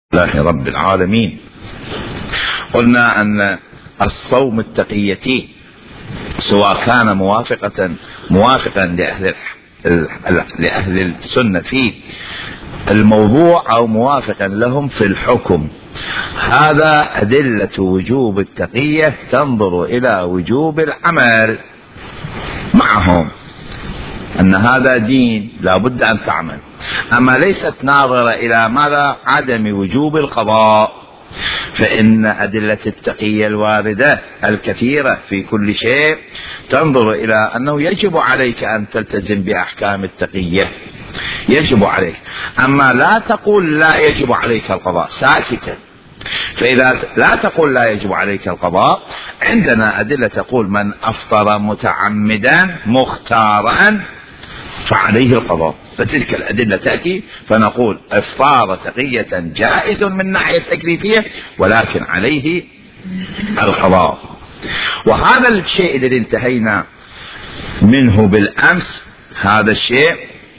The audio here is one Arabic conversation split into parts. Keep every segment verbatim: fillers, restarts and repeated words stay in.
لله رب العالمين. قلنا أن الصوم التقيتي سواء كان موافقة موافقا لأهل لأهل السنة في الموضوع أو موافقا لهم في الحكم، هذا أدلة وجوب التقية تنظر إلى وجوب العمل معهم، أن هذا دين لا بد أن تعمل، أما ليست ناظرة إلى ماذا؟ عدم وجوب القضاء. فإن أدلة التقية الواردة الكثيرة في كل شيء تنظر إلى أنه يجب عليك أن تلتزم بأحكام التقية، يجب عليك، أما لا تقول لا يجب عليك القضاء ساكتا. فإذا لا تقول لا يجب عليك القضاء، عندنا أدلة تقول من أفطر متعمدا مختارا فعليه القضاء، فتلك الأدلة تأتي فنقول إفطار تقية جائز من ناحية تكليفية ولكن عليه القضاء. وهذا الشيء الذي انتهينا منه بالأمس، هذا الشيء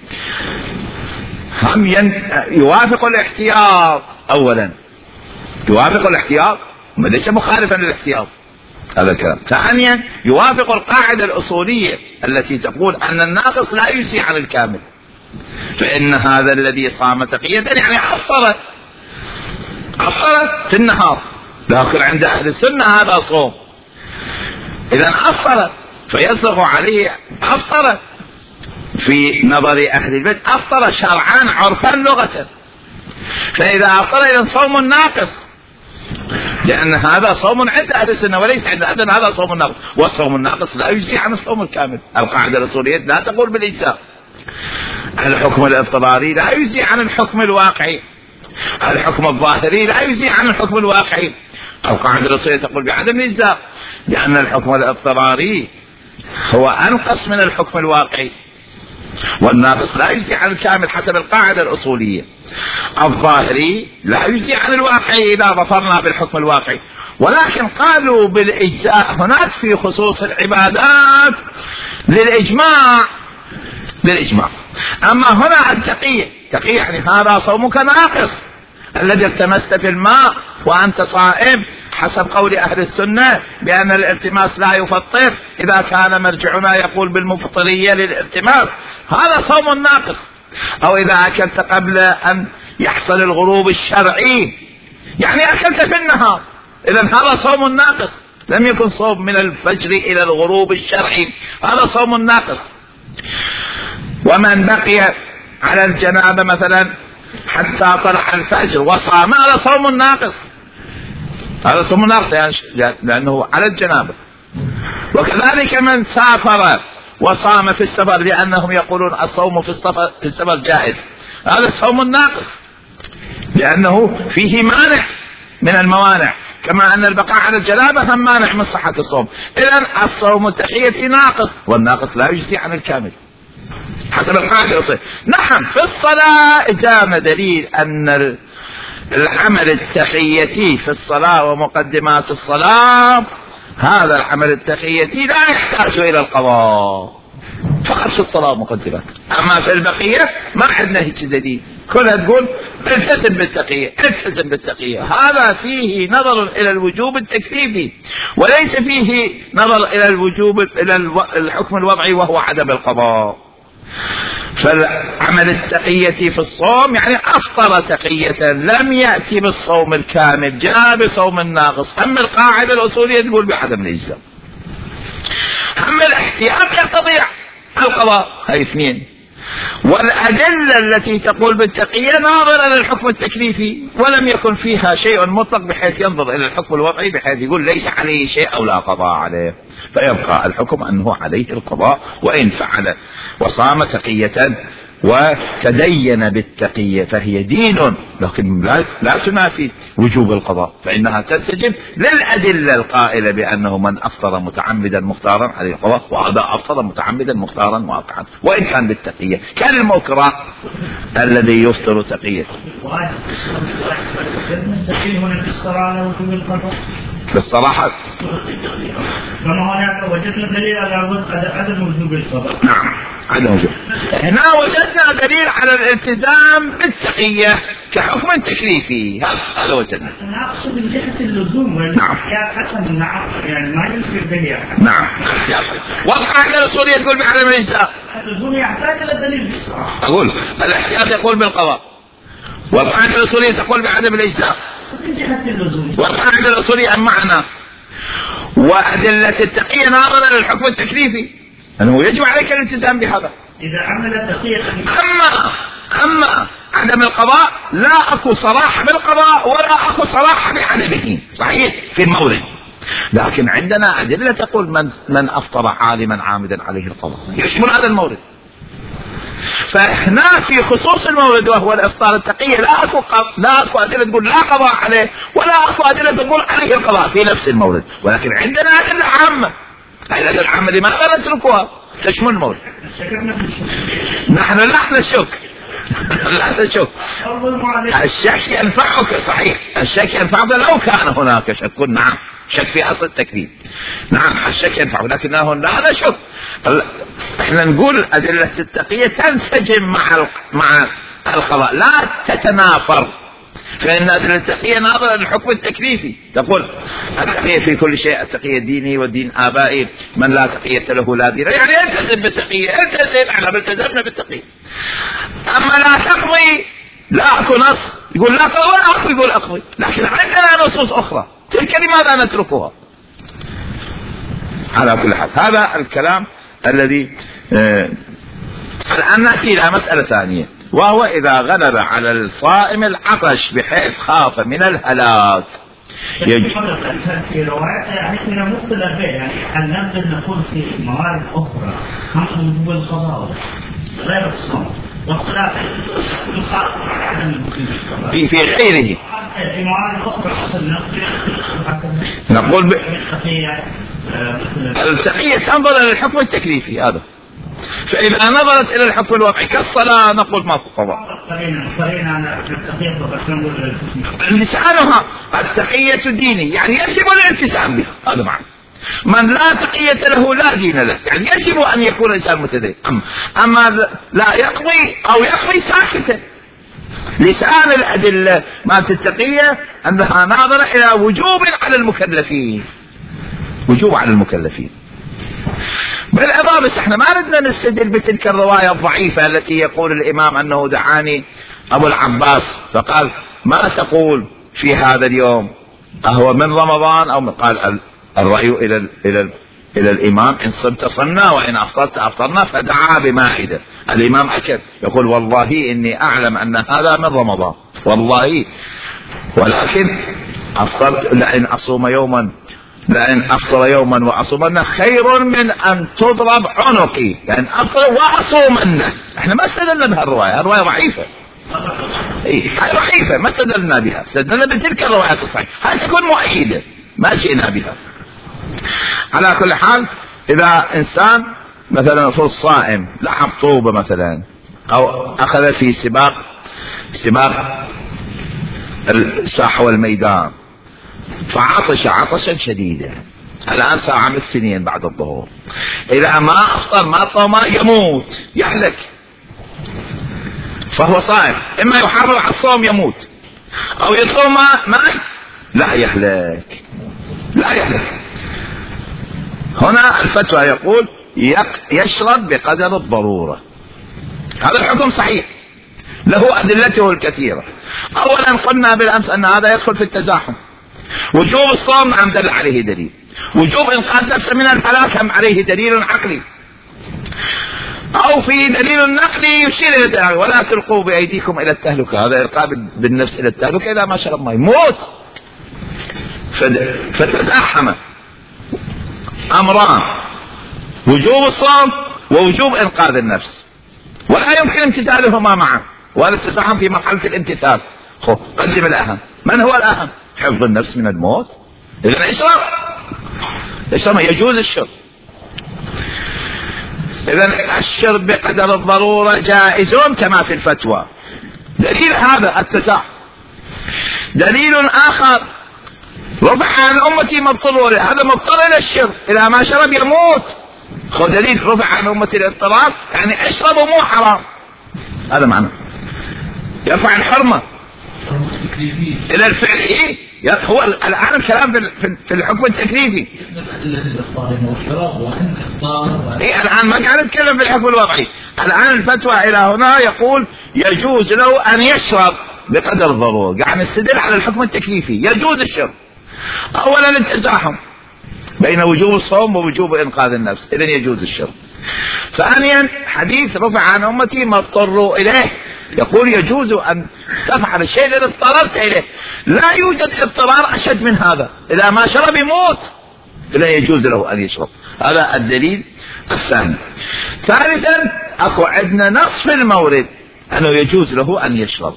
هم يوافق الاحتياط، أولا يوافق الاحتياط وليس مخالفا للاحتياط، هذا الكلام. ثانيا يوافق القاعدة الأصولية التي تقول أن الناقص لا يجزي عن الكامل، فإن هذا الذي صام تقية يعني أفطر أفطر في النهار، لكن عند أهل السنة هذا صوم، إذا أفطر فيصدق عليه أفطر في نظر أهل البيت، أفطر شرعا عرفا لغة، فإذا أفطر إذا صوم ناقص، لأن هذا صوم عند أهل السنة وليس عند أهل، هذا صوم ناقص، والصوم الناقص لا يجزي عن الصوم الكامل. القاعدة الأصولية لا تقول بالإجزاء، الحكم الاضطراري لا يجزي عن الحكم الواقعي، الحكم الظاهري لا يجزي عن الحكم الواقعي. القاعدة الأصولية تقول بعدم الإجزاء، لأن الحكم الاضطراري هو أنقص من الحكم الواقعي، والناقص لا يجزي عن الكامل حسب القاعدة الأصولية. الظاهري لا يجزي عن الواقعي إذا ظفرنا بالحكم الواقعي، ولكن قالوا بالإجزاء هناك في خصوص العبادات للإجماع للإجماع أما هنا التقية تقية يعني هذا صومك ناقص الذي التمست في الماء وأنت صائم، حسب قول أهل السنة بأن الالتماس لا يفطر إذا كان مرجعنا يقول بالمفطرية للالتماس، هذا صوم ناقص. أو إذا أكلت قبل أن يحصل الغروب الشرعي يعني أكلت في النهار، إذن هذا صوم ناقص، لم يكن صوم من الفجر إلى الغروب الشرعي، هذا صوم ناقص. ومن بقي على الجنابة مثلا حتى طلع الفجر وصام، هذا صوم ناقص، هذا صوم ناقص لأنه على الجنابة. وكذلك من سافر وصام في السفر، لأنهم يقولون الصوم في السفر في السفر جائز، هذا صوم ناقص لأنه فيه مانع من الموانع، كما أن البقاء على الجنابة هم مانع من صحة الصوم. إذن الصوم التقية ناقص، والناقص لا يجزي عن الكامل حسب القاعدة الأصولية. نعم في الصلاة جاءنا دليل أن العمل التقيتي في الصلاة ومقدمات الصلاة، هذا العمل التقيتي لا يحتاج إلى القضاء، فقط في الصلاة ومقدمات، أما في البقية ما عندنا هيك دليل، كلها تقول التزم بالتقية التزم بالتقية. هذا فيه نظر إلى الوجوب التكليفي وليس فيه نظر إلى الوجوب إلى الحكم الوضعي وهو عدم القضاء. فالعمل التقية في الصوم يعني أفطر تقية، لم يأتي بالصوم الكامل، جاء بصوم الناقص. أما القاعدة الأصولية تقول بعدم الإجزاء، أما الاحتياط يقتضي القضاء، هاي اثنين. والأدلة التي تقول بالتقية ناظرة للحكم التكليفي ولم يكن فيها شيء مطلق بحيث ينظر إلى الحكم الوضعي بحيث يقول ليس عليه شيء أو لا قضاء عليه، فيبقى الحكم أنه عليه القضاء وإن فعل وصام تقية وتدين بالتقية فهي دين، لكن لا, لا تنافي وجوب القضاء، فإنها تستجب للأدلة القائلة بأنه من أفطر متعمدا مختارا عليه القضاء، وهذا أفطر متعمدا مختارا واقعا وإن كان بالتقية، كان المكره الذي يفطر تقية. بالصراحة كما هناك وجدنا دليل على عدم وجوب القضاء. نعم عدم وجوب، هنا وجدنا دليل على الالتزام بالتقية كحكم تكليفي. هذا وجدنا. أنا أقصد من جهة اللزوم. نعم. يا حسن نعم يعني ما يصير به. نعم. والقاعدة الأصولية تقول بعدم الإجزاء. اللزوم يحتاج إلى دليل. أقول الاحتياط يقول بالقضاء، والقاعدة الأصولية تقول بعدم الإجزاء. من جهة اللزوم. والقاعدة الأصولية معنا، وأدلة التقية ناظرة للحكم التكليفي، أنه يجب عليك الالتزام بهذا. إذا عمل التقية. أما أما عدم القضاء لا أكو صلاح بالقضاء ولا أكو صلاح بعدمه، صحيح في المورد، لكن عندنا أدلة تقول من من أفطر عالما عامدا عليه القضاء، يشمل هذا المورد. فإحنا في خصوص المورد وهو الإفطار التقية لا أكو لا أكو أدلة تقول لا قضاء عليه، ولا أكو أدلة تقول عليه القضاء في نفس المورد، ولكن عندنا أدلة عامة. الأدلة العامة لماذا نتركها؟ تشمل المورد. نحن لا نشك لا نشك الشك ينفعك، صحيح الشك ينفعك لو كان هناك شك، نعم شك في أصل التكليف، نعم الشك ينفع، لكنه لا نشك. احنا نقول أدلة التقية تنسجم مع مع القضاء لا تتنافر، فإن أدلة التقية ناظرة للحكم التكليفي، تقول التقية في كل شيء، التقية ديني ودين آبائي، من لا تقية له لا دين، يعني التزم بالتقية، التزم، احنا التزمنا بالتقية. أما لا تقضي لا أكو نص يقول لا تقضي ولا أكو يقول أقضي، لكن عندنا نصوص أخرى تلك لماذا نتركها؟ على كل حال هذا الكلام الذي آه الآن نأتي إلى مسألة ثانية، وهو إذا غلب على الصائم العطش بحيث خاف من الهلاك. يجب في روايات يعني كنا مختلف فيه، يعني هل نقدر نقول في موارد أخرى خمس وجوب القضاء غير الصوم والصلاة في في غيره في موارد أخرى نقول ب... التقية تنظر للحكم التكليفي هذا، فإذا نظرت إلى الحكم الوضعي كالصلاة نقول ما في قضاء. لسانها التقية ديني يعني يجب الالتزام بها، هذا معنى. من لا تقية له لا دين له، يعني يجب أن يكون الإنسان متدين. أما لا يقضي أو يقضي ساكتا. لسان الأدلة ما التقية أنها ناظرة إلى وجوب على المكلفين، وجوب على المكلفين. بالإضافة بس احنا ما ردنا نستدل بتلك الرواية الضعيفة التي يقول الإمام أنه دعاني أبو العباس فقال ما تقول في هذا اليوم، أهو من رمضان أو من؟ قال الرأي إلى ال إلى ال إلى الإمام إن صمت صمنا وإن أفطرت أفطرنا، فدعا بمائدة. الإمام أكد يقول والله إني أعلم أن هذا من رمضان والله، ولكن أفطرت لأن أصوم يوما لأن أفطر يوما وأصومن خير من أن تضرب عنقي، لأن أفطر وأصومن. احنا ما استدلنا بها الرواية، الرواية ضعيفة، ايه ضعيفة ما استدلنا بها، استدلنا بتلك الروايات الصحيحة، هذه تكون مؤيدة ما جئنا بها. على كل حال إذا إنسان مثلا فرص صائم لعب طوبة مثلا أو أخذ في سباق سباق الساحة والميدان فعطش عطشا شديدا، الآن ساعة من السنين بعد الظهور، إذا ما أفطر ما طوم يموت يهلك، فهو صائم، إما يحرم على الصوم يموت أو يطوم ماء لا يهلك لا يهلك. هنا الفتوى يقول يشرب بقدر الضرورة، هذا الحكم صحيح له أدلته الكثيرة. أولا قلنا بالأمس أن هذا يدخل في التزاحم، وجوب الصوم عم دل عليه دليل، وجوب إنقاذ نفسه من الهلاك هم عليه دليل عقلي، أو في دليل نقلي يشير إلى ذلك ولا تلقوا بأيديكم إلى التهلكة، هذا إلقاء بالنفس إلى التهلكة إذا ما شرب ماء موت. فتزاحم أمران، وجوب الصوم ووجوب إنقاذ النفس، ولا يمكن امتثالهما معا، وهذا التزاحم في مرحلة الامتثال. خو قدم الأهم، من هو الأهم؟ حفظ النفس من الموت. إذن اشرب اشرب يجوز الشرب. إذن الشرب بقدر الضرورة جائز كما في الفتوى. دليل هذا التزاحم. دليل آخر رفع عن أمتي مضطر، هذا مضطر إلى الشرب، إذا ما شرب يموت. خو دليل رفع عن أمتي الاضطرار يعني اشربوا مو حرام، هذا معنى يرفع الحرمة. إلى الفعل. إيه هو الآن الكلام في الحكم التكليفي. إيه الآن ما قاعد نتكلم في الحكم الوضعي. الآن الفتوى إلى هنا يقول يجوز له أن يشرب بقدر الضرورة. قاعد نستدل على الحكم التكليفي يجوز الشرب. أولا التزاحم بين وجوب الصوم ووجوب إنقاذ النفس، إذن يجوز الشرب. ثانيا حديث رفع عن أمتي ما اضطروا إليه، يقول يجوز أن تفعل الشيء الذي اضطررت إليه. لا يوجد اضطرار أشد من هذا، إذا ما شرب يموت، إذن يجوز له أن يشرب. هذا الدليل الثاني. ثالثا أكو عندنا نص في المورد أنه يجوز له أن يشرب.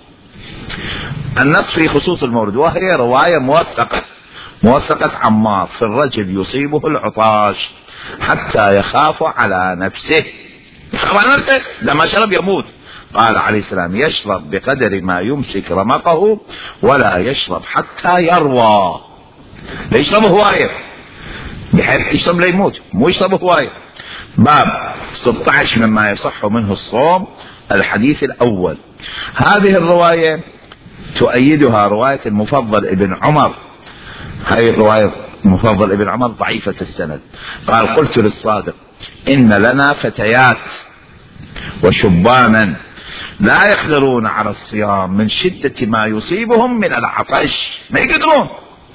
النص في خصوص المورد، وهي رواية موثقة موثقة عمار في الرجل يصيبه العطاش حتى يخاف على نفسه، يخاف على نفسه لما شرب يموت. قال عليه السلام يشرب بقدر ما يمسك رمقه ولا يشرب حتى يروى. لا يشرب هواية بحيث يشرب لا يموت، مو يشرب هواية. باب ستة عشر مما يصح منه الصوم، الحديث الأول. هذه الرواية تؤيدها رواية المفضل ابن عمر. هذه الرواية المفضل ابن عمر ضعيفة السند. قال قلت للصادق إن لنا فتيات وشبانا لا يقدرون على الصيام من شدة ما يصيبهم من العطش، ما يقدرون.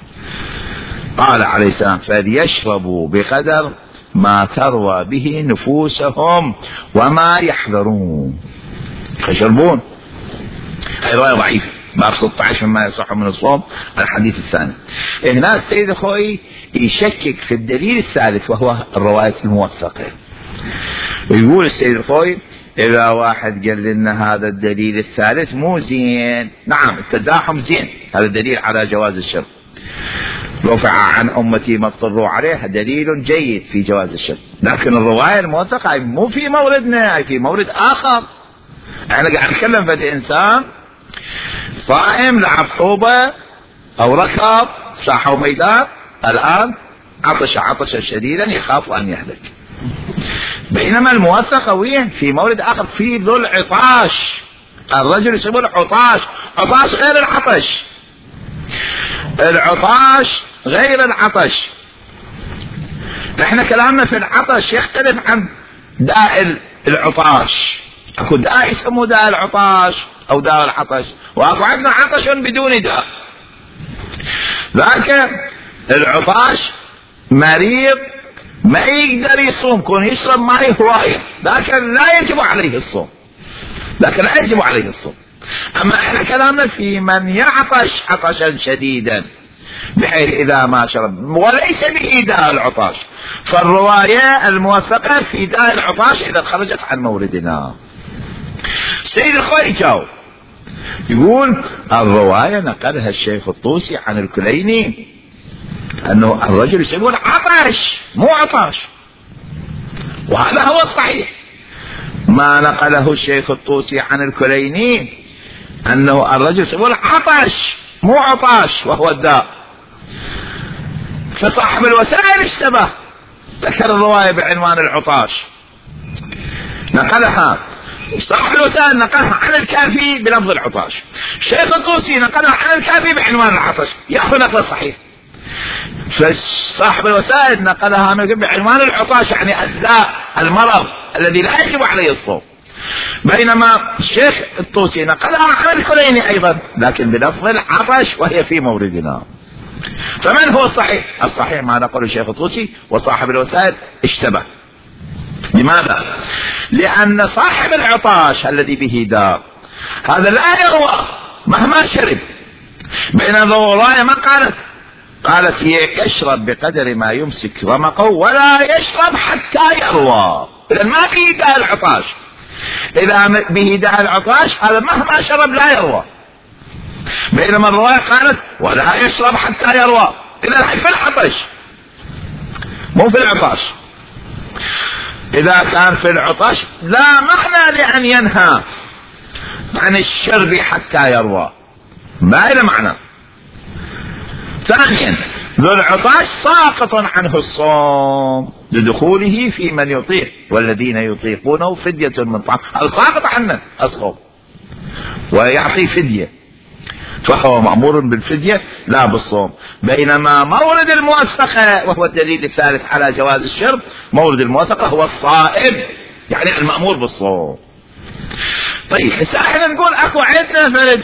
قال عليه السلام فليشربوا بقدر ما تروى به نفوسهم وما يحذرون، فيشربون. هذه رواية ضعيفة. باب ستة عشر مما يصح من الصوم، الحديث الثاني. هنا السيد الخوي يشكك في الدليل الثالث وهو الرواية الموثقة. ويقول السيد الخوي إذا واحد قال لنا هذا الدليل الثالث مو زين، نعم التزاحم زين، هذا دليل على جواز الشرب. رفع عن أمتي ما اضطروا عليه دليل جيد في جواز الشرب، لكن الرواية الموثقة مو في موردنا، في مورد آخر. احنا قاعد نتكلم في إنسان صائم لعب طوبة أو ركض ساحة وميدان، الآن عطش عطشا شديدا يخاف أن يهلك. بينما الموثقة وين؟ في مورد آخر في ذو العطاش. الرجل يسمونه عطاش، عطاش غير العطش، العطاش غير العطش. نحن كلامنا في العطش يختلف عن داء العطاش. اكو داء يسموه داء العطاش او داء العطش، واكو عندنا عطش بدون داء. لكن العطاش مريض ما يقدر يصوم، كون يشرب ماء هواية، لكن لا يجب عليه الصوم، لكن لا يجب عليه الصوم. اما احنا كلامنا في من يعطش عطشا شديدا بحيث اذا ما شرب، وليس به داء العطاش. فالرواية الموثقة في داء العطاش اذا خرجت عن موردنا. سيد الخوي جاوب يقول الرواية نقلها الشيخ الطوسي عن الكليني انه الرجل يقول عطش مو عطاش، وهذا هو الصحيح. ما نقله الشيخ الطوسي عن الكليني انه الرجل يقول عطش مو عطاش وهو الداء. فصاحب الوسائل اشتبه، ذكر الرواية بعنوان العطاش نقلها، صاحب الوسائل نقلها عن الكافي بلفظ العطاش، الشيخ الطوسي نقلها عن الكافي بعنوان العطش، يأخذ نقل صحيح. فصاحب الوسائل نقلها بعنوان العطاش، يعني الداء المرض الذي لا يجب عليه الصوم. بينما الشيخ الطوسي نقلها عن الكليني ايضا لكن بلفظ العطش وهي في موردنا. فمن هو الصحيح؟ الصحيح ما نقله الشيخ الطوسي، وصاحب الوسائل اشتبه. لماذا؟ لأن صاحب العطاش الذي به داء هذا لا يروى مهما شرب، بينما الرواية ما قالت، قالت يشرب بقدر ما يمسك رمقه ولا يشرب حتى يروى. إذا ما به داء العطاش، إذا به داء العطاش هذا مهما شرب لا يروى. بينما الرواية قالت ولا يشرب حتى يروى، إذا في العطش مو في العطاش. إذا كان في العطش لا معنى لأن ينهى عن الشرب حتى يروى، ما له معنى. ثانيا ذو العطاش ساقط عنه الصوم لدخوله في من يطيق، والذين يطيقونه فدية من طعام، ساقط عنه الصوم ويعطي فدية. فهو مأمور بالفدية لا بالصوم. بينما مورد الموثقة وهو الدليل الثالث على جواز الشرب، مورد الموثقة هو الصائم، يعني المأمور بالصوم. طيب هسه احنا نقول اكو عندنا فرد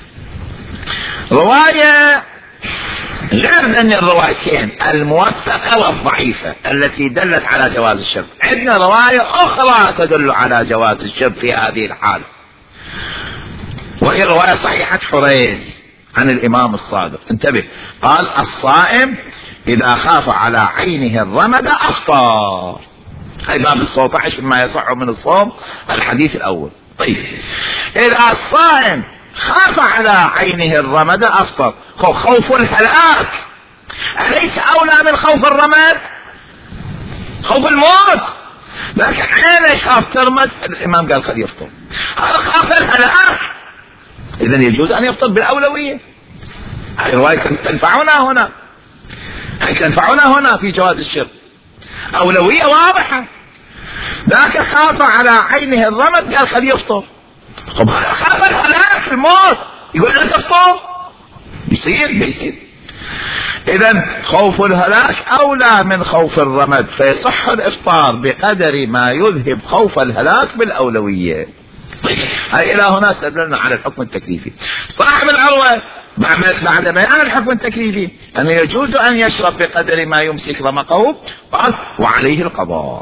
رواية غير من الروايتين الموثقة والضعيفة التي دلت على جواز الشرب، عندنا رواية اخرى تدل على جواز الشرب في هذه الحالة، وهي رواية صحيحة حريز عن الامام الصادق. انتبه، قال الصائم اذا خاف على عينه الرمد افطر. هاي باب الصوم عشر ما يصح من الصوم الحديث الاول. طيب اذا الصائم خاف على عينه الرمد افطر. خوف الهلاك أليس أولى من خوف الرمد؟ خوف الموت، لكن عينه يخاف ترمد، الإمام قال قد يفطر. هذا خاف الهلاك، إذن يجوز أن يفطر بالأولوية. هذه الرواية تنفعنا هنا، هي تنفعنا هنا في جواز الشرب، أولوية واضحة. لكن خاف على عينه الرمد قال قد يفطر. خاف الهلاك الموت يقول لا تفطر، يصير يصير. إذن خوف الهلاك أولى من خوف الرمد، فيصح الإفطار بقدر ما يذهب خوف الهلاك بالأولوية. طيب هاي إلى هنا استدللنا على الحكم التكليفي. صاحب العروة بعد بيان الحكم التكليفي أن يجوز أن يشرب بقدر ما يمسك رمقه، قال وعليه القضاء.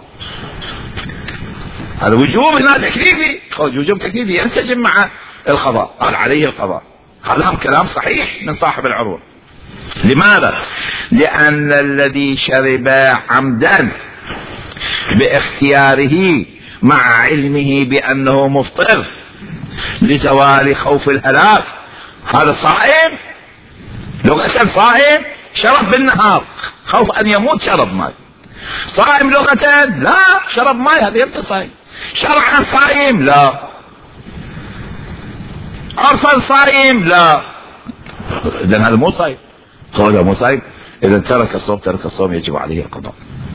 هذا وجوب هنا تكليفي، وجوب تكليفي ينسجم مع القضاء، قال عليه القضاء. هذا كلام صحيح من صاحب العروة. لماذا؟ لأن الذي شرب عمدا باختياره مع علمه بأنه مفطر لزوال خوف الهلاك هذا صائم، لغة صائم شرب بالنهار خوف أن يموت شرب ماء. صائم لغة لا شرب ماء، هذا يبقى صائم. شرعا صائم لا، عرفا صائم لا، إذن هذا مو صائم، هذا مو صائم. إذا ترك الصوم ترك الصوم يجب عليه القضاء.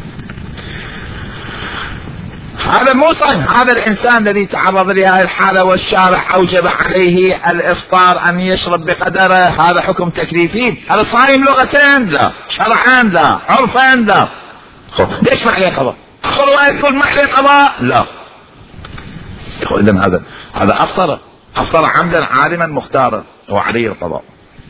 هذا مو صائم، هذا الإنسان الذي تعرض لهذه الحالة والشارع أوجب عليه الإفطار أن يشرب بقدره، هذا حكم تكليفي. هذا صائم لغة لا، شرعا لا، عرفا لا. ليش ما عليه قضاء؟ آخر يقول ما عليه قضاء لا. إذن هذا هذا أفطر أفطر عمدا عالما مختارا وعليه القضاء،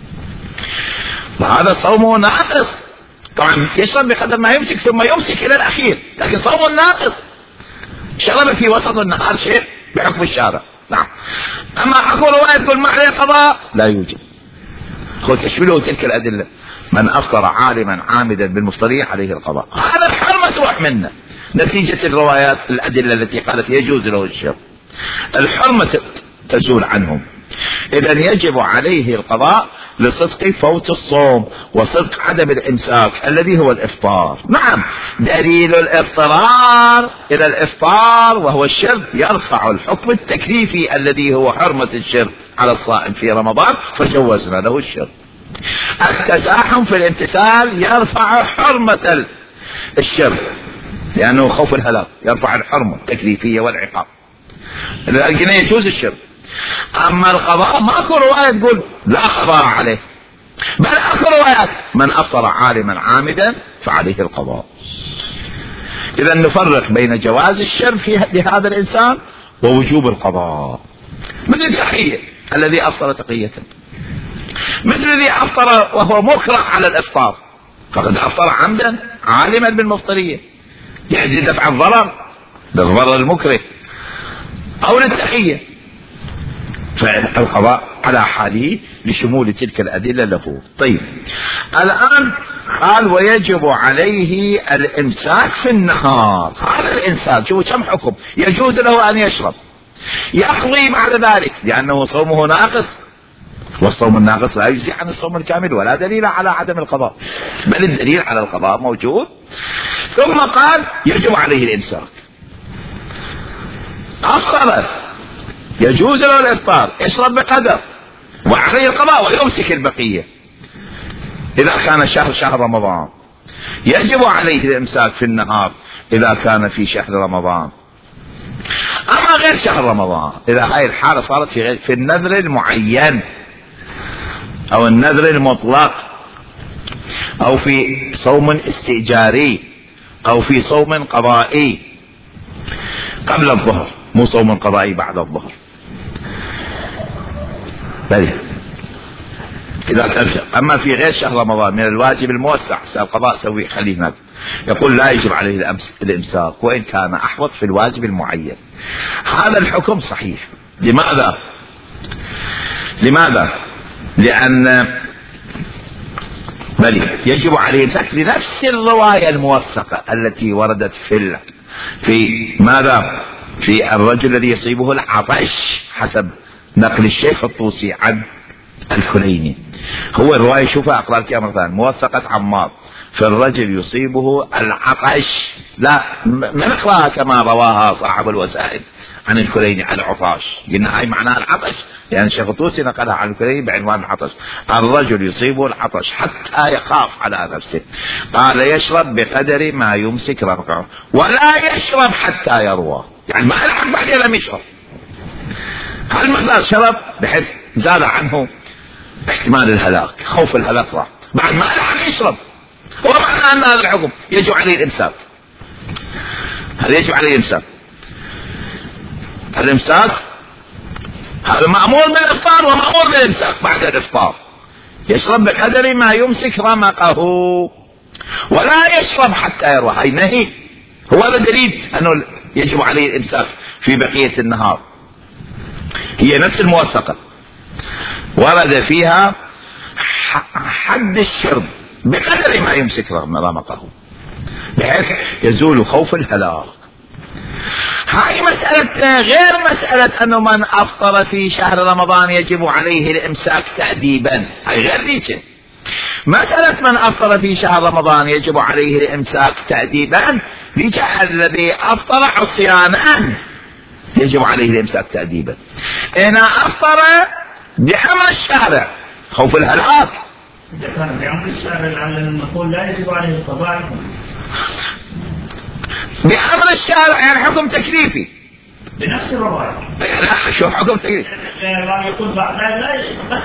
وهذا صومه ناقص. طبعا يشرب بقدر ما يمسك ثم يمسك إلى الأخير، لكن صومه ناقص. شرب في وسط النهار شيء بحكم الشارع، نعم. أما أقول رواية تقول ما عليه قضاء لا يوجد. خذ تشمله تلك الأدلة، من أفطر عالما عامدا بالمفطرية عليه القضاء. هذا الحرمة تروح منه نتيجة الروايات الأدلة التي قالت يجوز له الشرب، الحرمة تزول عنهم. إذن يجب عليه القضاء لصدق فوت الصوم وصدق عدم الإمساك الذي هو الإفطار. نعم، دليل الإفطار إلى الإفطار وهو الشرب يرفع الحكم التكليفي الذي هو حرمة الشرب على الصائم في رمضان، فجوزنا له الشرب. التزاحم في الامتثال يرفع حرمة الشرب لأنه خوف الهلاك، يرفع الحرمة التكليفية والعقاب، لكن يجوز الشرب. أما القضاء ماكو رواية تقول لا قضاء عليه، بل أكو روايات من أفطر عالما عامدا فعليه القضاء. إذا نفرق بين جواز الشرب لهذا الإنسان ووجوب القضاء. مثل التقية الذي أفطر تقية، مثل الذي أفطر وهو مكره على الإفطار، فقد أفطر عمدا عالما بالمفطرية يجب دفع الضرر بالضرر المكره أو للتقية، فالقضاء على حاله لشمول تلك الأدلة له. طيب الآن قال ويجب عليه الإمساك في النهار. هذا الإنسان شوفوا كم حكم، يجوز له أن يشرب، يقضي بعد ذلك لأنه صومه ناقص، والصوم الناقص لا يجزي عن الصوم الكامل، ولا دليل على عدم القضاء، بل الدليل على القضاء موجود. ثم قال يجب عليه الإمساك، أفطر يجوز له الإفطار، يشرب بقدر وعليه القضاء ويمسك البقية. إذا كان شهر شهر رمضان يجب عليه الإمساك في النهار إذا كان في شهر رمضان. أما غير شهر رمضان، إذا هاي الحالة صارت في, غير في النذر المعين أو النذر المطلق، أو في صوم استئجاري، أو في صوم قضائي قبل الظهر، مو صوم قضائي بعد الظهر. بلي إذا ترجع. أما في غير شهر رمضان من الواجب الموسع القضاء سوي خليه هناك، يقول لا يجب عليه الإمساك وإن كان أحوط في الواجب المعين. هذا الحكم صحيح. لماذا؟ لماذا؟ لأن بل يجب عليه الإمساك لنفس الرواية الموثقة التي وردت في في ماذا؟ في الرجل الذي يصيبه العطش حسب نقل الشيخ الطوسي عن الكليني. هو الرواية شوفها أقرأ لك مرة ثانية، موثقة عمار، فالرجل يصيبه العطش، لا ما نقرأها كما رواها صاحب الوسائل عن الكليني عن العطاش، قلنا هاي معناها العطش، يعني الشيخ الطوسي نقلها عن الكليني بعنوان العطش. الرجل يصيبه العطش حتى يخاف على نفسه، قال يشرب بقدر ما يمسك رمقه ولا يشرب حتى يروى، يعني ما يلحق بعدين لم يشرب. هالمقدار شرب بحيث زاد عنه احتمال الهلاك، خوف الهلاك راح، بعد ما يلحق يشرب. ومعنى أن هذا الحكم يجب عليه الإمساك، هذا يجب عليه الإمساك. الإمساك هذا مأمور بالإفطار ومأمور بالإمساك بعد الإفطار. يشرب بقدر ما يمسك رمقه ولا يشرب حتى يروى، هاي نهي. هو هذا دليل أنه يجب عليه الإمساك في بقية النهار. هي نفس الموثقة ورد فيها حد الشرب بقدر ما يمسك رمقه بحيث يزول خوف الهلاك. هاي مسألة غير مسألة أنه من أفطر في شهر رمضان يجب عليه الإمساك تأديبا، هاي غير ذيك. مسألة من أفطر في شهر رمضان يجب عليه الإمساك تأديبا، ذيك الذي أفطر عصيانا يجب عليه الإمساك تأديبا. هنا أفطر بحمر الشارع خوف الهلاك. إذا كان بعمر الشارع لعلنا نقول لا يجب عليه القضاء. بأمر الشارع يعني حكم تكليفي بنفس الرواية. لا شو حكم تكليفي؟ لا يقول بعد لا يشرب.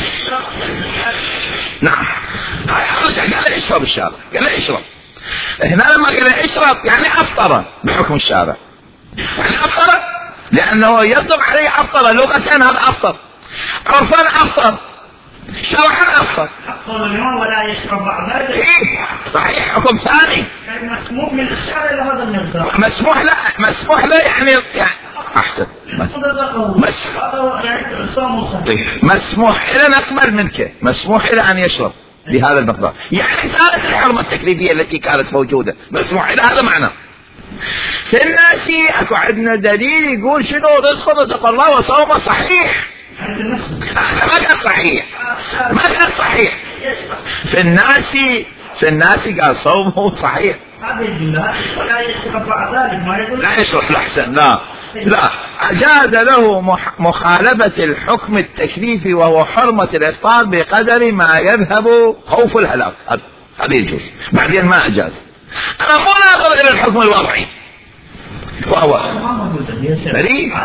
نعم قال له اشرب الشارع، قال له اشرب. هنا لما قال له اشرب يعني أفطر بحكم الشارع، يعني أفطر لأنه يصدق عليه أفطر، لغة هذا أفطر، عرفان أفطر، شرعا أفطر. أفطر اليوم ولا يشرب بعد ذلك. إيه صحيح حكم ثاني. يعني مسموح من الشارع لهذا المقدار. مسموح لا مسموح لا يعني يعني أحسن. مسموح إلى نقبل منك، مسموح إلى أن يشرب بهذا المقدار، يعني زالت الحرمة التكليفية التي كانت موجودة، مسموح إلى هذا معنى. في الناس أكو عندنا دليل يقول شنو رزق رزق الله وصومه صحيح. ما كان صحيح، ما كان صحيح. في الناس في الناس قال صومه صحيح. لا يشرب بعد ذلك ما يقول لا يشرب الأحسن. لا لا أجاز له مخالفة الحكم التكليفي وهو حرمة الإفطار بقدر ما يذهب خوف الهلاك، هذا يجوز. بعدين ما أجاز. أنا مو ناظر إلى الحكم الوضعي وهو بريء.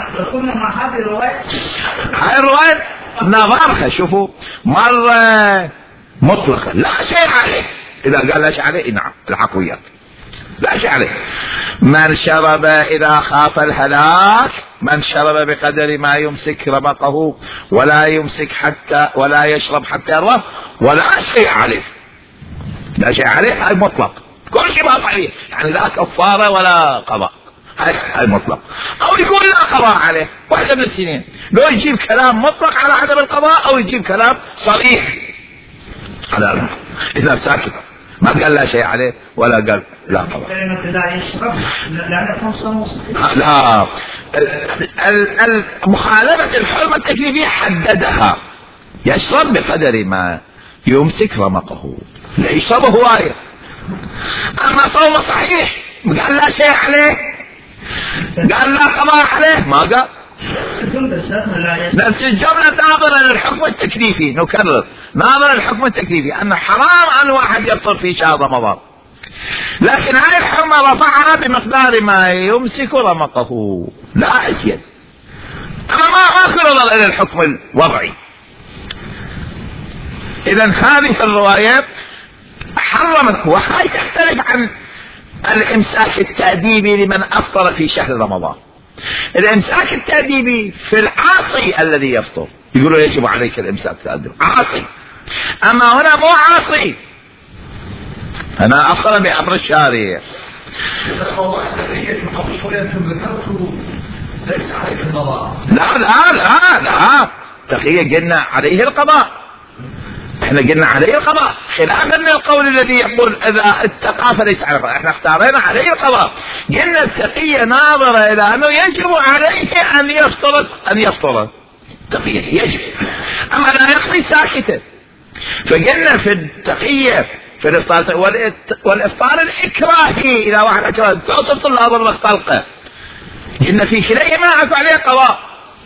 هاي الرواية نظرها شوفوا مرة مطلقة لا شيء عليه، إذا قال لا شيء عليه نعم الحق وياك لا شيء عليه. من شرب إذا خاف الهلاك، من شرب بقدر ما يمسك رمقه ولا يمسك حتى ولا يشرب حتى يروى ولا شيء عليه، لا شيء عليه هاي مطلق، كل شيء ما عليه، يعني لا كفارة ولا قضاء، هاي هاي مطلق. أو يقول لا قضاء عليه، واحدة من الاثنين، لو يجيب كلام مطلق على عدم القضاء أو يجيب كلام صريح على إذا ساكت ما قال لا شيء عليه ولا قال لا قضاء. لا مخالفة الحرمة التكليفية حددها، يشرب بقدر ما يمسك رمقه، لا يشربه هواية. أما صوم صحيح قال لا شيء عليه، قال لا قضاء عليه ما قال. نفس الجملة ناظرا للحكم التكليفي، نكرر ناظرا للحكم التكليفي أن حرام عن واحد يفطر في شهر رمضان، لكن هاي الحرمة رفعها بمقدار ما يمسك رمقه لا أزيد. أنا ما أكرر إلى الحكم الوضعي. إذا هذه الرواية حرمت، وهي تختلف عن الإمساك التأديبي لمن أفطر في شهر رمضان. الإمساك التأديبي في العاصي الذي يفطر، يقولوا يجب عليك الإمساك التأديبي، عاصي. أما هنا مو عاصي، أنا أفطر بأمر الشارع. لا لا لا لا تقية قلنا عليه القضاء، احنا قلنا عليه القضاء خلافا للقول الذي يقول اذا اتقى فليس عليه القضاء. احنا اختارينا عليه القضاء. قلنا التقية ناظرة الى انه يجب عليه ان يفطر ان يفطر التقية يجب، اما لا يقضي ساكتا. فقلنا في التقية في الافطار والافطار الاكراهي، اذا واحد اكره تفطر لا ضرر طلقه، قلنا في كليهما اكو عليه قضاء.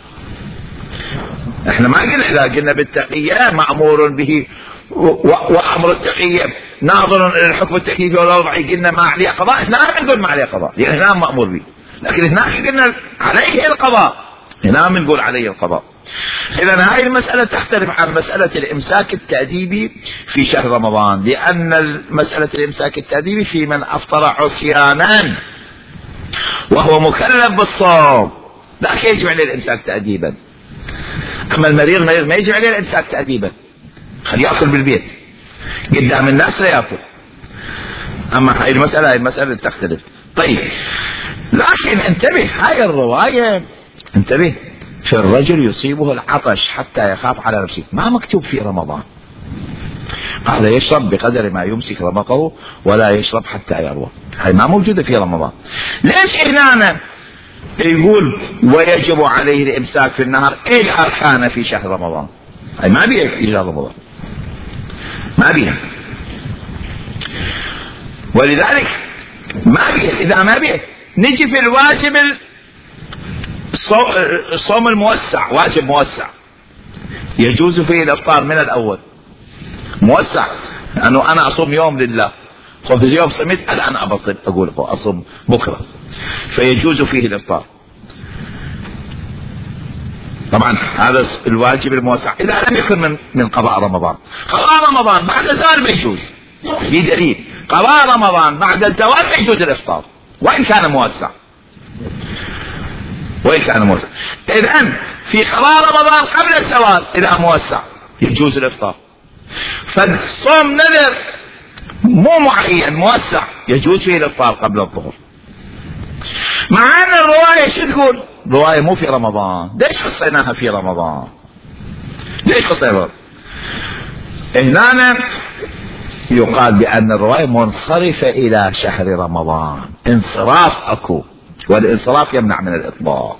احنا ما قلنا، اذا قلنا بالتقية مأمور به وامر التقية ناظر الى الحكم التكليفي والوضعي، قلنا ما عليه قضاء. هنا ما نقول ما عليه قضاء لان هنا مأمور به، لكن هناك قلنا عليه القضاء، هنا بنقول عليه القضاء. اذا هاي المسألة تختلف عن مسألة الامساك التأديبي في شهر رمضان، لان مسألة الامساك التأديبي في من افطر عصيانا وهو مكلف بالصوم لا يجب عليه الامساك تأديبا. اما المريض المريض ما يجب عليه الامساك تأديبا، خليه ياكل بالبيت قدام الناس لا ياكل. اما هاي المسألة هاي المسألة تختلف. طيب لكن انتبه، هاي الرواية انتبه، في الرجل يصيبه العطش حتى يخاف على نفسه، ما مكتوب في رمضان. قال يشرب بقدر ما يمسك رمقه ولا يشرب حتى يروى، هاي ما موجودة في رمضان. ليش هنا يقول ويجب عليه الامساك في النهار إذا كان في شهر رمضان؟ هاي ما بيها في شهر رمضان، ما بيها. ولذلك ما بيها، إذا ما بيها نجي في الواجب الصوم الموسع، واجب موسع يجوز فيه الافطار من الاول موسع، لانه انا اصوم يوم لله، خذ يوم صمت الان ابطل اقول اصوم بكره، فيجوز فيه الافطار. طبعا هذا الواجب الموسع اذا لم يكن من من قضاء رمضان. قضاء رمضان بعد الزوال ما يجوز، في دليل قضاء رمضان بعد الزوال ما يجوز الافطار وان كان موسع، وإن كان موسع. إذن في قضاء رمضان قبل الزوال إذا موسع يجوز الإفطار. فالصوم نذر مو معين موسع يجوز فيه الإفطار قبل الظهر. مع أن الرواية شو تقول؟ الرواية مو في رمضان. ليش خصيناها في رمضان؟ ليش خصيناها؟ هنا يقال بأن الرواية منصرفة إلى شهر رمضان، انصراف أكو، والانصراف يمنع من الإطلاق.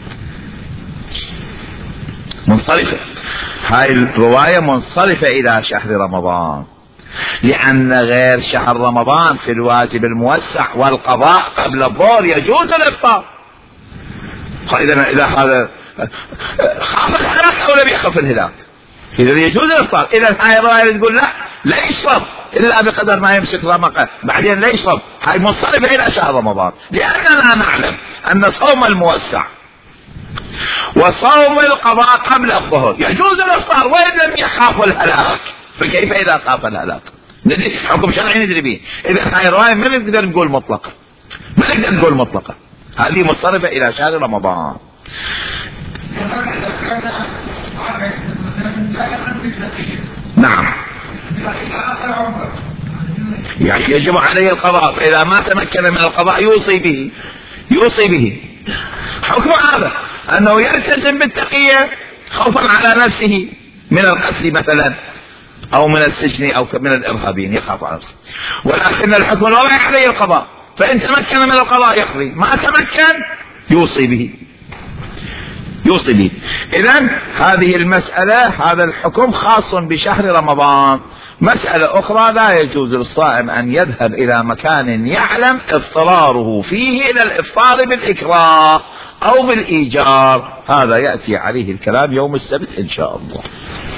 منصرفة، هاي الرواية منصرفة إلى شهر رمضان، لأن غير شهر رمضان في الواجب الموسع والقضاء قبل الظهر يجوز الإفطار. إذا إذا هذا خاف الهلاك أو لم يخف الهلاك إذا يجوز الإفطار. إذا هاي الرواية تقول لا لا يشرب إلا بقدر ما يمسك رمقه، بعدين لا يشرب، هاي منصرفة إلى شهر رمضان، لأننا نعلم أن صوم الموسع وصوم القضاء قبل الظهر يجوز الإفطار وإن لم يخاف الهلاك، فكيف إذا خاف الهلاك؟ حكم شرعي ندري به. إذا هاي الرواية ما نقدر نقول مطلقة، ما نقدر نقول مطلقة، هذه منصرفة إلى شهر رمضان. نعم، يعني يجب عليه القضاء، فإذا ما تمكن من القضاء يوصي به يوصي به. حكم هذا أنه يلتزم بالتقية خوفا على نفسه من القتل مثلا أو من السجن أو من الإرهابيين، يخاف على نفسه، ولكن الحكم الوضعي عليه القضاء، فإن تمكن من القضاء يقضي، ما تمكن يوصي به يوصي به. إذن هذه المسألة، هذا الحكم خاص بشهر رمضان. مسألة أخرى، لا يجوز للصائم أن يذهب إلى مكان يعلم اضطراره فيه إلى الإفطار بالإكراه أو بالإيجار، هذا يأتي عليه الكلام يوم السبت إن شاء الله.